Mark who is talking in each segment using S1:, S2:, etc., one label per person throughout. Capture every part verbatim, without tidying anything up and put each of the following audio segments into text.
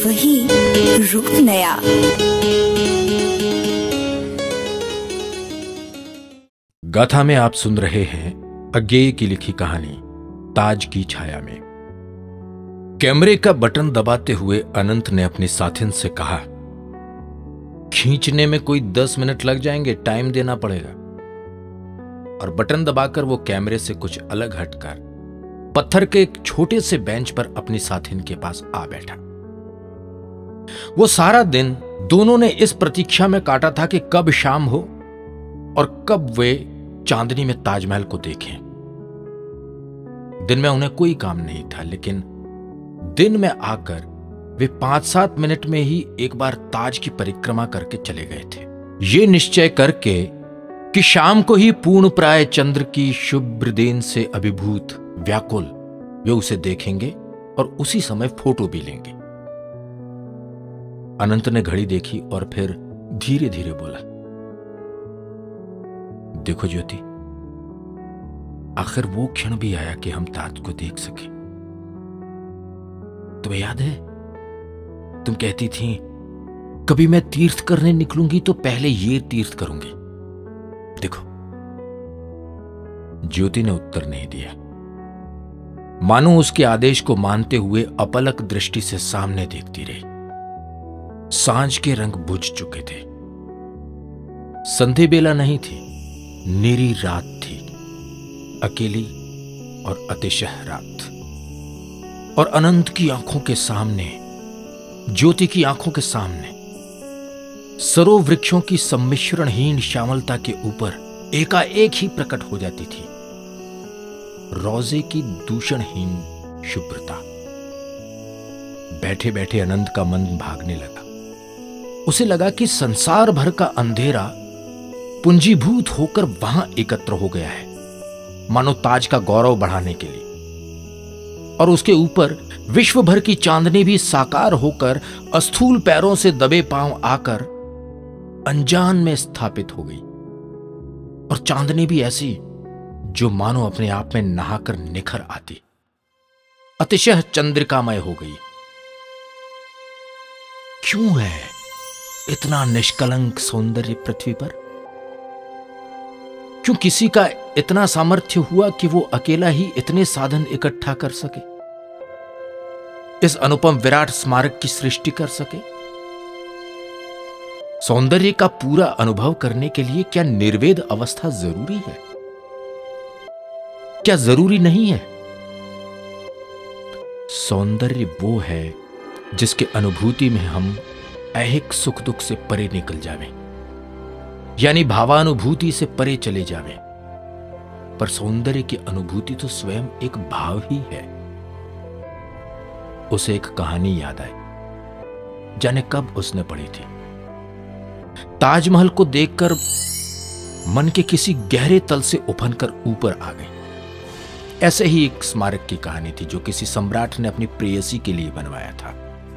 S1: वही रूप नया।
S2: गाथा में आप सुन रहे हैं अज्ञेय की लिखी कहानी ताज की छाया में। कैमरे का बटन दबाते हुए अनंत ने अपनी साथिन से कहा, खींचने में कोई दस मिनट लग जाएंगे, टाइम देना पड़ेगा। और बटन दबाकर वो कैमरे से कुछ अलग हटकर पत्थर के एक छोटे से बेंच पर अपनी साथिन के पास आ बैठा। वो सारा दिन दोनों ने इस प्रतीक्षा में काटा था कि कब शाम हो और कब वे चांदनी में ताजमहल को देखें। दिन में उन्हें कोई काम नहीं था, लेकिन दिन में आकर वे पांच सात मिनट में ही एक बार ताज की परिक्रमा करके चले गए थे, ये निश्चय करके कि शाम को ही पूर्ण प्राय चंद्र की शुभ्र देन से अभिभूत व्याकुल वे उसे देखेंगे और उसी समय फोटो भी लेंगे। अनंत ने घड़ी देखी और फिर धीरे धीरे बोला, देखो ज्योति, आखिर वो क्षण भी आया कि हम ताज को देख सके। तुम्हें याद है, तुम कहती थी कभी मैं तीर्थ करने निकलूंगी तो पहले ये तीर्थ करूंगी। देखो, ज्योति ने उत्तर नहीं दिया, मानो उसके आदेश को मानते हुए अपलक दृष्टि से सामने देखती रही। सांझ के रंग बुझ चुके थे, संधि बेला नहीं थी, नीरी रात थी, अकेली और अतिशय रात। और अनंत की आंखों के सामने, ज्योति की आंखों के सामने सरो वृक्षों की सम्मिश्रणहीन श्यामलता के ऊपर एकाएक ही प्रकट हो जाती थी रोजे की दूषणहीन शुभ्रता। बैठे बैठे अनंत का मन भागने लगा। उसे लगा कि संसार भर का अंधेरा पूंजीभूत होकर वहां एकत्र हो गया है, मानो ताज का गौरव बढ़ाने के लिए। और उसके ऊपर विश्व भर की चांदनी भी साकार होकर अस्थूल पैरों से दबे पांव आकर अनजान में स्थापित हो गई। और चांदनी भी ऐसी जो मानो अपने आप में नहाकर निखर आती, अतिशय चंद्रिकामय हो गई। क्यों है इतना निष्कलंक सौंदर्य पृथ्वी पर? क्यों किसी का इतना सामर्थ्य हुआ कि वो अकेला ही इतने साधन इकट्ठा कर सके, इस अनुपम विराट स्मारक की सृष्टि कर सके? सौंदर्य का पूरा अनुभव करने के लिए क्या निर्वेद अवस्था जरूरी है? क्या जरूरी नहीं है? सौंदर्य वो है जिसके अनुभूति में हम ऐहिक सुख दुख से परे निकल जावें, यानी भावानुभूति से परे चले जावें। पर सौंदर्य की अनुभूति तो स्वयं एक भाव ही है। उसे एक कहानी याद आई, जाने कब उसने पढ़ी थी। ताजमहल को देखकर मन के किसी गहरे तल से उफनकर ऊपर आ गई। ऐसे ही एक स्मारक की कहानी थी जो किसी सम्राट ने अपनी प्रेयसी के लिए बनवाया था।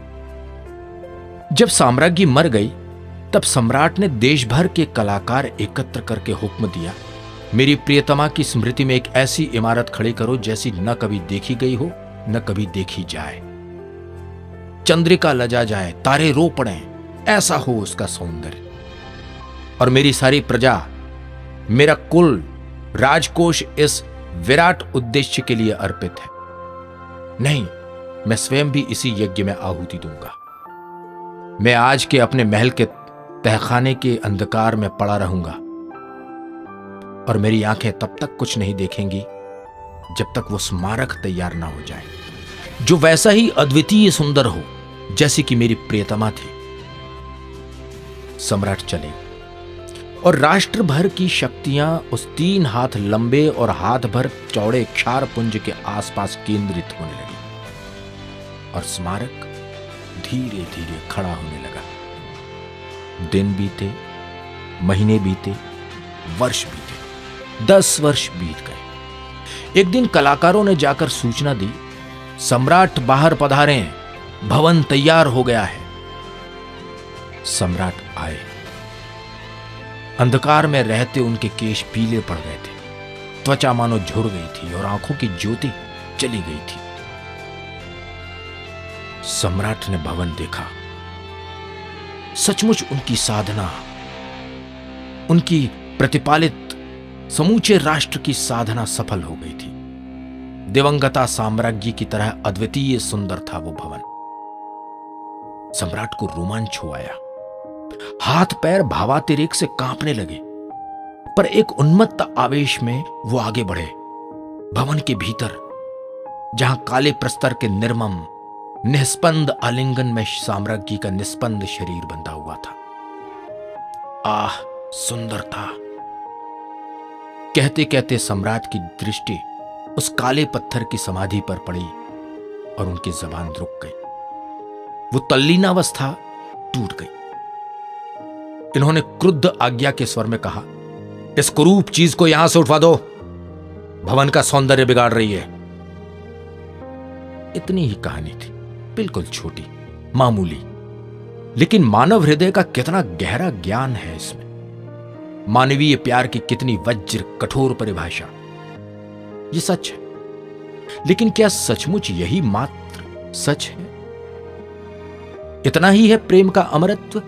S2: जब साम्राज्ञी मर गई तब सम्राट ने देश भर के कलाकार एकत्र करके हुक्म दिया, मेरी प्रियतमा की स्मृति में एक ऐसी इमारत खड़ी करो जैसी न कभी देखी गई हो न कभी देखी जाए। चंद्रिका लजा जाए, तारे रो पड़े, ऐसा हो उसका सौंदर्य। और मेरी सारी प्रजा, मेरा कुल, राजकोष इस विराट उद्देश्य के लिए अर्पित है। नहीं, मैं स्वयं भी इसी यज्ञ में आहुति दूंगा। मैं आज के अपने महल के तहखाने के अंधकार में पड़ा रहूंगा और मेरी आंखें तब तक कुछ नहीं देखेंगी जब तक वो स्मारक तैयार ना हो जाए, जो वैसा ही अद्वितीय सुंदर हो जैसी कि मेरी प्रियतमा थी। सम्राट चले और राष्ट्र भर की शक्तियां उस तीन हाथ लंबे और हाथ भर चौड़े क्षार पुंज के आसपास केंद्रित होने लगी और स्मारक धीरे धीरे खड़ा होने लगा। दिन बीते, महीने बीते, वर्ष बीते, दस वर्ष बीत गए। एक दिन कलाकारों ने जाकर सूचना दी, सम्राट बाहर पधारें, भवन तैयार हो गया है। सम्राट आए। अंधकार में रहते उनके केश पीले पड़ गए थे, त्वचा मानो झुर गई थी और आंखों की ज्योति चली गई थी। सम्राट ने भवन देखा। सचमुच उनकी साधना, उनकी प्रतिपालित समूचे राष्ट्र की साधना सफल हो गई थी। दिवंगता साम्राज्य की तरह अद्वितीय सुंदर था वो भवन। सम्राट को रोमांच हो आया, हाथ पैर भावातिरेक से कांपने लगे, पर एक उन्मत्त आवेश में वो आगे बढ़े। भवन के भीतर, जहां काले प्रस्तर के निर्मम निस्पंद आलिंगन में साम्राज्य का निस्पंद शरीर बंधा हुआ था। आह, सुंदरता! कहते कहते सम्राट की दृष्टि उस काले पत्थर की समाधि पर पड़ी और उनकी जबान रुक गई। वो तल्लीनावस्था टूट गई। इन्होंने क्रुद्ध आज्ञा के स्वर में कहा, इस कुरूप चीज को यहां से उठवा दो, भवन का सौंदर्य बिगाड़ रही है। इतनी ही कहानी थी, बिल्कुल छोटी, मामूली, लेकिन मानव हृदय का कितना गहरा ज्ञान है इसमें। मानवीय प्यार की कितनी वज्र कठोर परिभाषा। ये सच है, लेकिन क्या सचमुच यही मात्र सच है? इतना ही है प्रेम का अमरत्व?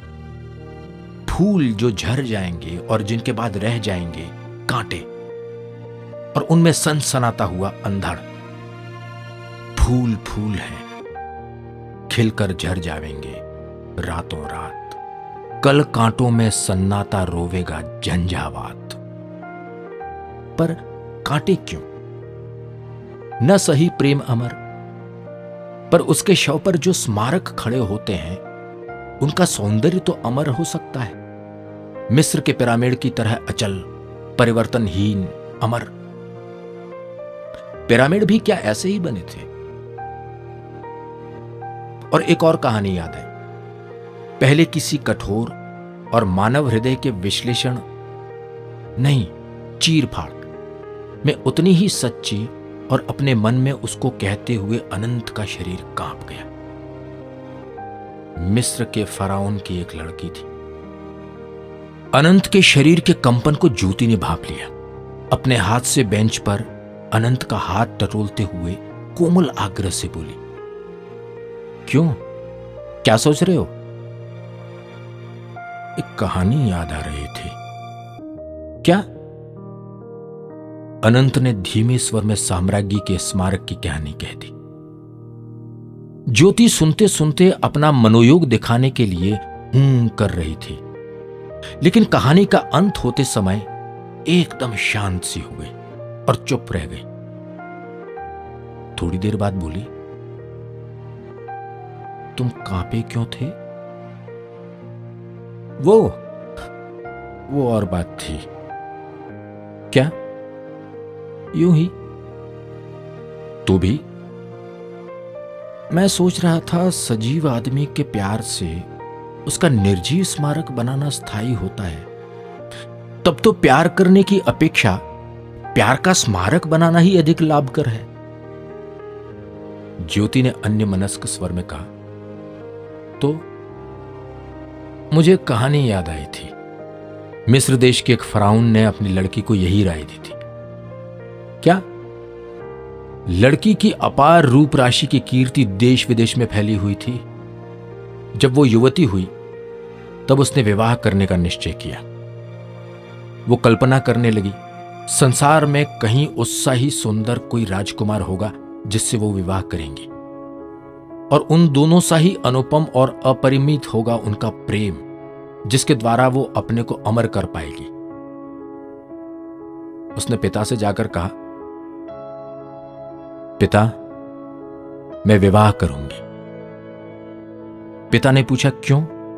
S2: फूल जो झर जाएंगे और जिनके बाद रह जाएंगे कांटे, और उनमें सनसनाता हुआ अंधड़। फूल फूल है, खिलकर झर जाएंगे रातों रात। कल कांटों में सन्नाटा रोवेगा झंझावात। पर कांटे क्यों? न सही प्रेम अमर, पर उसके शव पर जो स्मारक खड़े होते हैं उनका सौंदर्य तो अमर हो सकता है। मिस्र के पिरामिड की तरह अचल, परिवर्तनहीन, अमर। पिरामिड भी क्या ऐसे ही बने थे? और एक और कहानी याद है। पहले किसी कठोर और मानव हृदय के विश्लेषण नहीं, चीर फाड़ में उतनी ही सच्ची और अपने मन में उसको कहते हुए अनंत का शरीर कांप गया। मिस्र के फराउन की एक लड़की थी। अनंत के शरीर के कंपन को ज्योति ने भाप लिया। अपने हाथ से बेंच पर अनंत का हाथ टटोलते हुए कोमल आग्रह से बोली, क्यों, क्या सोच रहे हो? एक कहानी याद आ रही थी। क्या? अनंत ने धीमे स्वर में साम्राज्य के स्मारक की कहानी कह दी। ज्योति सुनते सुनते अपना मनोयोग दिखाने के लिए हूं कर रही थी, लेकिन कहानी का अंत होते समय एकदम शांत सी हो गई और चुप रह गई। थोड़ी देर बाद बोली, तुम कांपे क्यों थे? वो वो और बात थी। क्या? यूं ही। तो भी मैं सोच रहा था, सजीव आदमी के प्यार से उसका निर्जीव स्मारक बनाना स्थायी होता है, तब तो प्यार करने की अपेक्षा प्यार का स्मारक बनाना ही अधिक लाभकर है। ज्योति ने अन्य मनस्क स्वर में कहा, तो मुझे कहानी याद आई थी। मिस्र देश के एक फराउन ने अपनी लड़की को यही राय दी थी। क्या? लड़की की अपार रूप राशि की कीर्ति देश विदेश में फैली हुई थी। जब वो युवती हुई तब उसने विवाह करने का निश्चय किया। वो कल्पना करने लगी, संसार में कहीं उससा ही सुंदर कोई राजकुमार होगा जिससे वो विवाह करेंगी, और उन दोनों सा ही अनुपम और अपरिमित होगा उनका प्रेम, जिसके द्वारा वो अपने को अमर कर पाएगी। उसने पिता से जाकर कहा, पिता, मैं विवाह करूंगी। पिता ने पूछा, क्यों?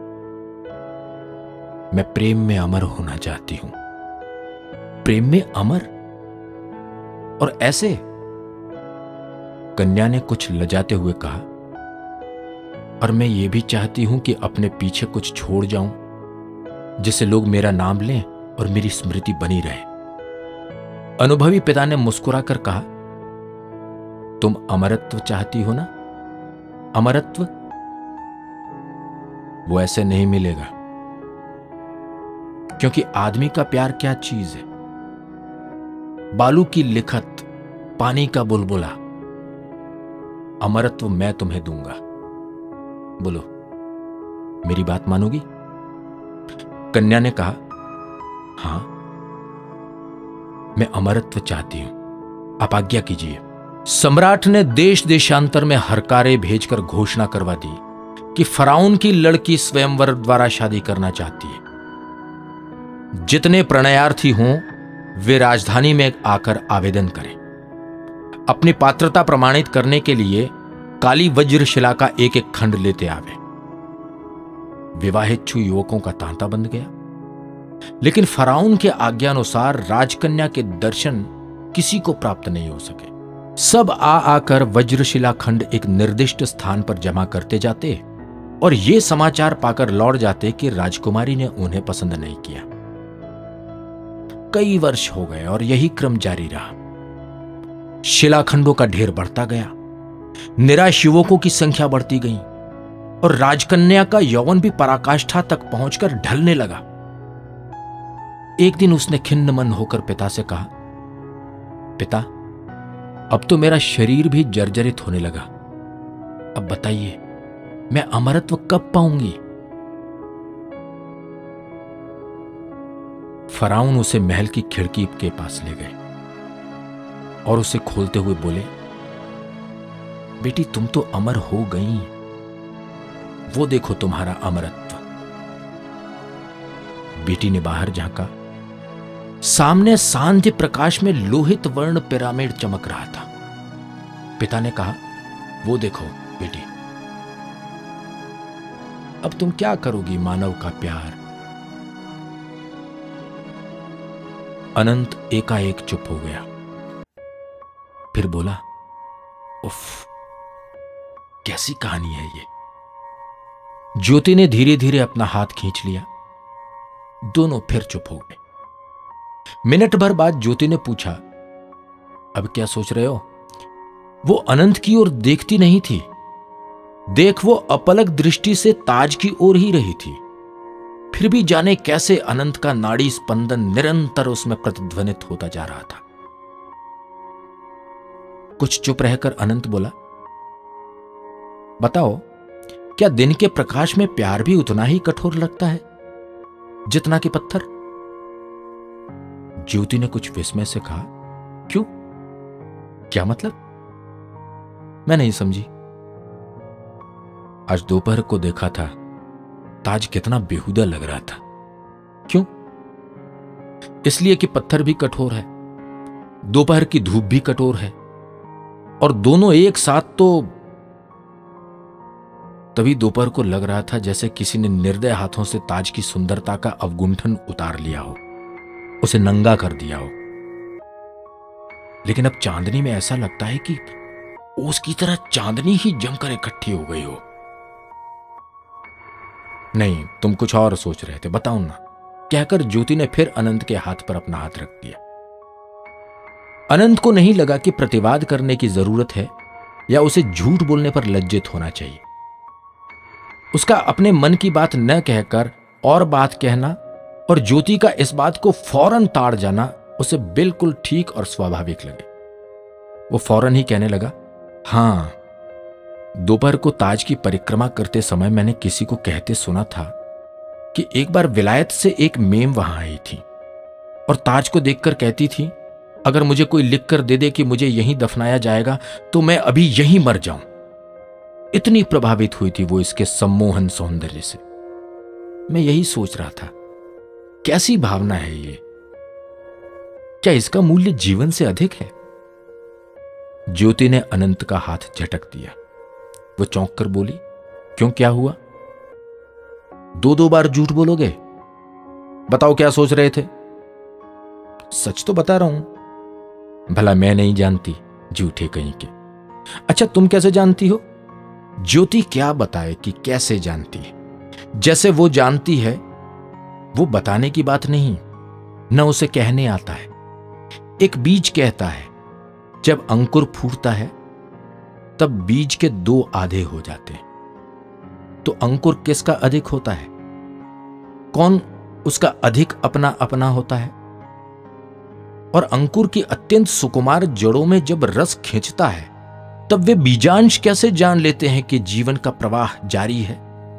S2: मैं प्रेम में अमर होना चाहती हूं। प्रेम में अमर? और ऐसे? कन्या ने कुछ लजाते हुए कहा, और मैं ये भी चाहती हूं कि अपने पीछे कुछ छोड़ जाऊं जिससे लोग मेरा नाम लें और मेरी स्मृति बनी रहे। अनुभवी पिता ने मुस्कुराकर कहा, तुम अमरत्व चाहती हो ना? अमरत्व? वो ऐसे नहीं मिलेगा, क्योंकि आदमी का प्यार क्या चीज है? बालू की लिखत, पानी का बुलबुला। अमरत्व मैं तुम्हें दूंगा। बोलो, मेरी बात मानोगी? कन्या ने कहा, हां, मैं अमरत्व चाहती हूं, आप आज्ञा कीजिए। सम्राट ने देश देशांतर में हरकारे भेजकर घोषणा करवा दी कि फराउन की लड़की स्वयंवर द्वारा शादी करना चाहती है। जितने प्रणयार्थी हों वे राजधानी में आकर आवेदन करें। अपनी पात्रता प्रमाणित करने के लिए काली वज्रशिला का एक एक खंड लेते आवे। विवाहित युवकों का तांता बंध गया, लेकिन फराउन के आज्ञानुसार राजकन्या के दर्शन किसी को प्राप्त नहीं हो सके। सब आ आकर वज्रशिला खंड एक निर्दिष्ट स्थान पर जमा करते जाते और ये समाचार पाकर लौट जाते कि राजकुमारी ने उन्हें पसंद नहीं किया। कई वर्ष हो गए और यही क्रम जारी रहा। शिलाखंडों का ढेर बढ़ता गया, निराश युवकों की संख्या बढ़ती गई और राजकन्या का यौवन भी पराकाष्ठा तक पहुंचकर ढलने लगा। एक दिन उसने खिन्न मन होकर पिता से कहा, पिता, अब तो मेरा शरीर भी जर्जरित होने लगा। अब बताइए, मैं अमरत्व कब पाऊंगी? फराउन उसे महल की खिड़की के पास ले गए और उसे खोलते हुए बोले, बेटी, तुम तो अमर हो गई, वो देखो तुम्हारा अमरत्व। बेटी ने बाहर झांका। सामने सांध्य प्रकाश में लोहित वर्ण पिरामिड चमक रहा था। पिता ने कहा, वो देखो बेटी। अब तुम क्या करोगी मानव का प्यार? अनंत एकाएक चुप हो गया, फिर बोला, उफ, कैसी कहानी है ये। ज्योति ने धीरे धीरे अपना हाथ खींच लिया। दोनों फिर चुप हो गए। मिनट भर बाद ज्योति ने पूछा, अब क्या सोच रहे हो? वो अनंत की ओर देखती नहीं थी। देख, वो अपलक दृष्टि से ताज की ओर ही रही थी। फिर भी जाने कैसे अनंत का नाड़ी स्पंदन निरंतर उसमें प्रतिध्वनित होता जा रहा था। कुछ चुप रहकर अनंत बोला, बताओ, क्या दिन के प्रकाश में प्यार भी उतना ही कठोर लगता है जितना कि पत्थर? ज्योति ने कुछ विस्मय से कहा, क्यों? क्या मतलब? मैं नहीं समझी। आज दोपहर को देखा था, ताज कितना बेहुदा लग रहा था। क्यों? इसलिए कि पत्थर भी कठोर है, दोपहर की धूप भी कठोर है, और दोनों एक साथ। तो तभी दोपहर को लग रहा था जैसे किसी ने निर्दय हाथों से ताज की सुंदरता का अवगुंठन उतार लिया हो, उसे नंगा कर दिया हो। लेकिन अब चांदनी में ऐसा लगता है कि ओस की तरह चांदनी ही जमकर इकट्ठी हो गई हो। नहीं, तुम कुछ और सोच रहे थे, बताओ ना, कहकर ज्योति ने फिर अनंत के हाथ पर अपना हाथ रख दिया। अनंत को नहीं लगा कि प्रतिवाद करने की जरूरत है या उसे झूठ बोलने पर लज्जित होना चाहिए। उसका अपने मन की बात न कहकर और बात कहना और ज्योति का इस बात को फौरन ताड़ जाना उसे बिल्कुल ठीक और स्वाभाविक लगे। वो फौरन ही कहने लगा, हां, दोपहर को ताज की परिक्रमा करते समय मैंने किसी को कहते सुना था कि एक बार विलायत से एक मेम वहां आई थी और ताज को देखकर कहती थी, अगर मुझे कोई लिख कर दे दे कि मुझे यहीं दफनाया जाएगा तो मैं अभी यहीं मर जाऊं। इतनी प्रभावित हुई थी वो इसके सम्मोहन सौंदर्य से। मैं यही सोच रहा था, कैसी भावना है ये? क्या इसका मूल्य जीवन से अधिक है? ज्योति ने अनंत का हाथ झटक दिया। वो चौंक कर बोली, क्यों, क्या हुआ? दो दो बार झूठ बोलोगे? बताओ क्या सोच रहे थे? सच तो बता रहा हूं। भला मैं नहीं जानती, झूठे कहीं के। अच्छा, तुम कैसे जानती हो? ज्योति क्या बताए कि कैसे जानती है? जैसे वो जानती है वो बताने की बात नहीं, न उसे कहने आता है। एक बीज कहता है, जब अंकुर फूटता है तब बीज के दो आधे हो जाते हैं। तो अंकुर किसका अधिक होता है? कौन उसका अधिक अपना अपना होता है? और अंकुर की अत्यंत सुकुमार जड़ों में जब रस खींचता है तब वे बीजांश कैसे जान लेते हैं कि जीवन का प्रवाह जारी है?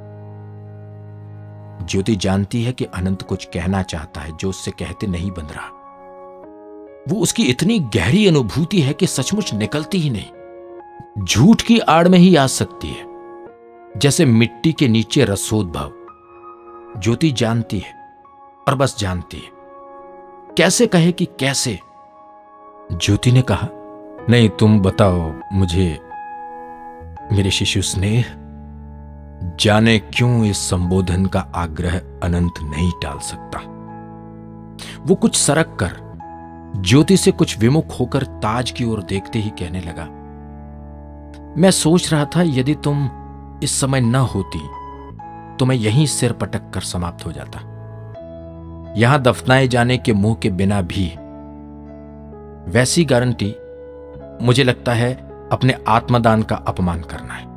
S2: ज्योति जानती है कि अनंत कुछ कहना चाहता है जो उससे कहते नहीं बन रहा। वो उसकी इतनी गहरी अनुभूति है कि सचमुच निकलती ही नहीं, झूठ की आड़ में ही आ सकती है, जैसे मिट्टी के नीचे रसोद्भव। ज्योति जानती है और बस जानती है। कैसे कहे कि कैसे? ज्योति ने कहा, नहीं तुम बताओ मुझे मेरे शिशु स्नेह। जाने क्यों इस संबोधन का आग्रह अनंत नहीं टाल सकता। वो कुछ सरक कर ज्योति से कुछ विमुख होकर ताज की ओर देखते ही कहने लगा, मैं सोच रहा था यदि तुम इस समय न होती तो मैं यहीं सिर पटक कर समाप्त हो जाता। यहां दफनाए जाने के मुंह के बिना भी वैसी गारंटी मुझे लगता है अपने आत्मदान का अपमान करना है।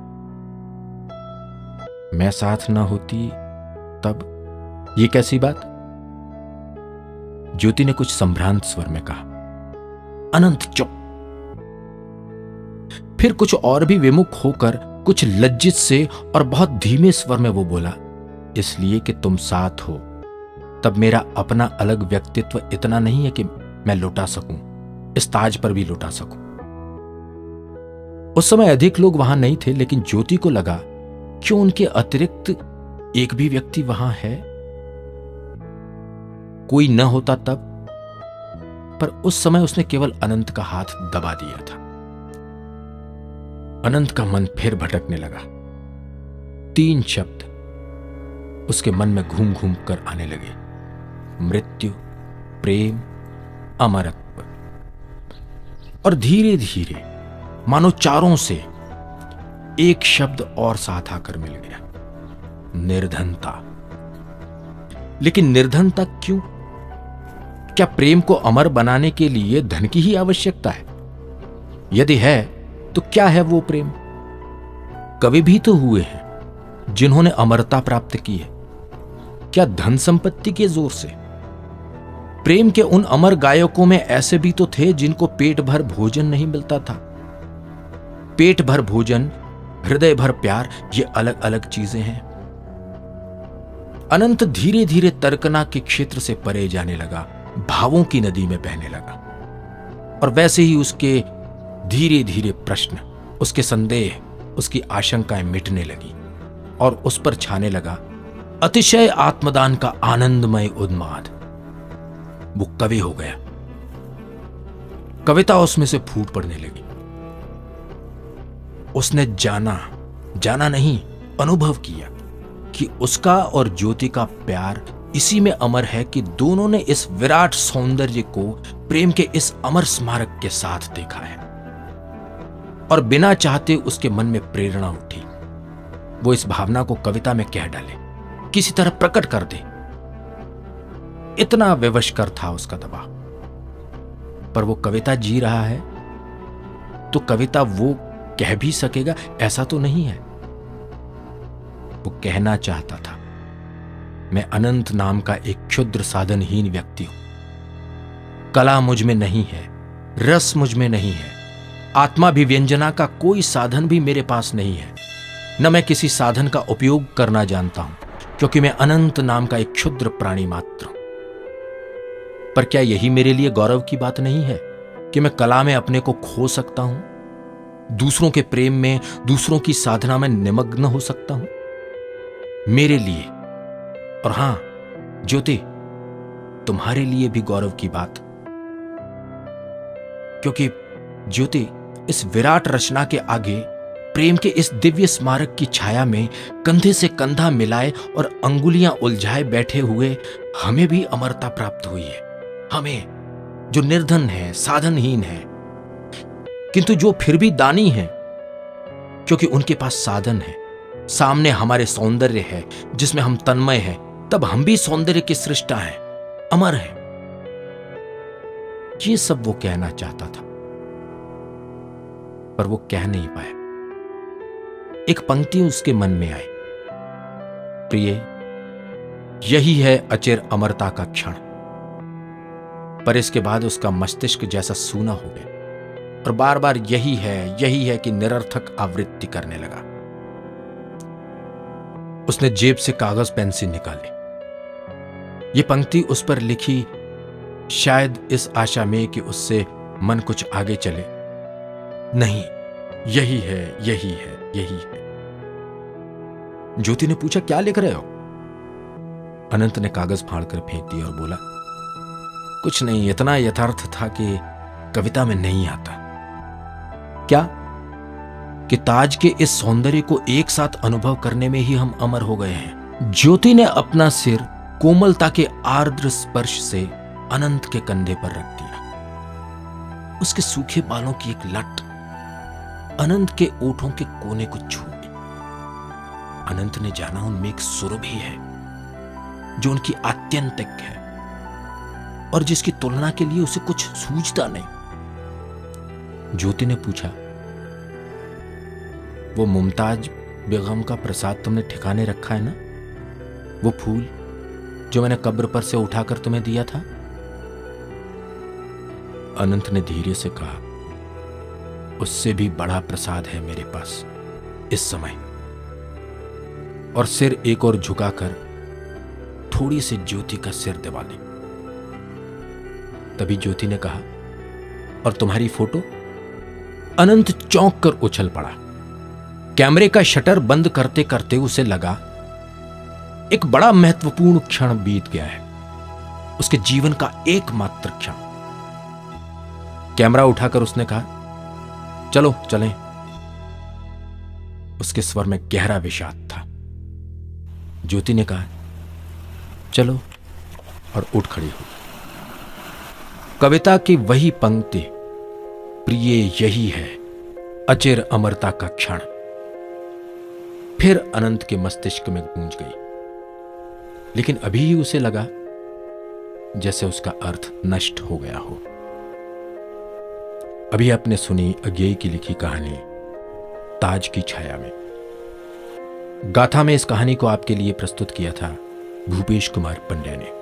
S2: मैं साथ ना होती तब? ये कैसी बात? ज्योति ने कुछ संभ्रांत स्वर में कहा। अनंत चुप। फिर कुछ और भी विमुख होकर कुछ लज्जित से और बहुत धीमे स्वर में वो बोला, इसलिए कि तुम साथ हो तब मेरा अपना अलग व्यक्तित्व इतना नहीं है कि मैं लुटा सकूं, इस ताज पर भी लुटा सकूं। उस समय अधिक लोग वहां नहीं थे, लेकिन ज्योति को लगा क्यों उनके अतिरिक्त एक भी व्यक्ति वहां है। कोई न होता तब, पर उस समय उसने केवल अनंत का हाथ दबा दिया था। अनंत का मन फिर भटकने लगा। तीन शब्द उसके मन में घूम घूम कर आने लगे, मृत्यु, प्रेम, अमरत्व। और धीरे धीरे मानो चारों से एक शब्द और साथ आकर मिल गया, निर्धनता। लेकिन निर्धनता क्यों? क्या प्रेम को अमर बनाने के लिए धन की ही आवश्यकता है? यदि है तो क्या है वो प्रेम? कवि भी तो हुए हैं जिन्होंने अमरता प्राप्त की है। क्या धन संपत्ति के जोर से? प्रेम के उन अमर गायकों में ऐसे भी तो थे जिनको पेट भर भोजन नहीं मिलता था। पेट भर भोजन, हृदय भर प्यार, ये अलग अलग चीजें हैं। अनंत धीरे धीरे तर्कना के क्षेत्र से परे जाने लगा, भावों की नदी में बहने लगा। और वैसे ही उसके धीरे धीरे प्रश्न, उसके संदेह, उसकी आशंकाएं मिटने लगी और उस पर छाने लगा अतिशय आत्मदान का आनंदमय उन्माद। वो कवि हो गया। कविता उसमें से फूट पड़ने लगी। उसने जाना जाना नहीं अनुभव किया कि उसका और ज्योति का प्यार इसी में अमर है कि दोनों ने इस विराट सौंदर्य को प्रेम के इस अमर स्मारक के साथ देखा है। और बिना चाहते उसके मन में प्रेरणा उठी। वो इस भावना को कविता में कह डाले, किसी तरह प्रकट कर दे। इतना विवशकर था उसका दबाव। पर वो कविता जी रहा है तो कविता वो कह भी सकेगा ऐसा तो नहीं है। वो कहना चाहता था, मैं अनंत नाम का एक क्षुद्र साधनहीन व्यक्ति हूं। कला मुझ में नहीं है, रस मुझ में नहीं है, आत्माभिव्यंजना का कोई साधन भी मेरे पास नहीं है। न मैं किसी साधन का उपयोग करना जानता हूं, क्योंकि मैं अनंत नाम का एक क्षुद्र प्राणी मात्र हूं। पर क्या यही मेरे लिए गौरव की बात नहीं है कि मैं कला में अपने को खो सकता हूं, दूसरों के प्रेम में, दूसरों की साधना में निमग्न हो सकता हूं? मेरे लिए, और हां ज्योति, तुम्हारे लिए भी गौरव की बात, क्योंकि ज्योति इस विराट रचना के आगे प्रेम के इस दिव्य स्मारक की छाया में कंधे से कंधा मिलाए और अंगुलियां उलझाए बैठे हुए हमें भी अमरता प्राप्त हुई है। हमें जो निर्धन है, साधनहीन है, किंतु जो फिर भी दानी है, क्योंकि उनके पास साधन है। सामने हमारे सौंदर्य है जिसमें हम तन्मय हैं, तब हम भी सौंदर्य के सृष्टा हैं, अमर हैं। ये सब वो कहना चाहता था, पर वो कह नहीं पाया। एक पंक्ति उसके मन में आई, प्रिय, यही है अचिर अमरता का क्षण। पर इसके बाद उसका मस्तिष्क जैसा सूना हो गया और बार बार यही है यही है कि निरर्थक आवृत्ति करने लगा। उसने जेब से कागज पेंसिल निकाली। ये पंक्ति उस पर लिखी, शायद इस आशा में कि उससे मन कुछ आगे चले। नहीं, यही है यही है यही है। ज्योति ने पूछा, क्या लिख रहे हो? अनंत ने कागज फाड़कर फेंक दिया और बोला, कुछ नहीं, इतना यथार्थ था कि कविता में नहीं आता। क्या? कि ताज के इस सौंदर्य को एक साथ अनुभव करने में ही हम अमर हो गए हैं। ज्योति ने अपना सिर कोमलता के आर्द्र स्पर्श से अनंत के कंधे पर रख दिया। उसके सूखे बालों की एक लट अनंत के ओठों के कोने को छू गई। अनंत ने जाना उनमें एक सुरभि है जो उनकी आत्यंतिक है और जिसकी तुलना के लिए उसे कुछ सूझता नहीं। ज्योति ने पूछा, वो मुमताज बेगम का प्रसाद तुमने ठिकाने रखा है ना? वो फूल जो मैंने कब्र पर से उठाकर तुम्हें दिया था? अनंत ने धीरे से कहा, उससे भी बड़ा प्रसाद है मेरे पास इस समय। और सिर एक और झुकाकर थोड़ी सी ज्योति का सिर दबा ली। तभी ज्योति ने कहा, और तुम्हारी फोटो? अनंत चौंक कर उछल पड़ा। कैमरे का शटर बंद करते करते उसे लगा एक बड़ा महत्वपूर्ण क्षण बीत गया है, उसके जीवन का एकमात्र क्षण। कैमरा उठाकर उसने कहा, चलो चलें। उसके स्वर में गहरा विषाद था। ज्योति ने कहा, चलो, और उठ खड़ी हुई। कविता की वही पंक्ति, प्रिय यही है अचिर अमरता का क्षण, फिर अनंत के मस्तिष्क में गूंज गई। लेकिन अभी ही उसे लगा जैसे उसका अर्थ नष्ट हो गया हो। अभी आपने सुनी अज्ञेय की लिखी कहानी ताज की छाया में। गाथा में इस कहानी को आपके लिए प्रस्तुत किया था भूपेश कुमार पंड्या ने।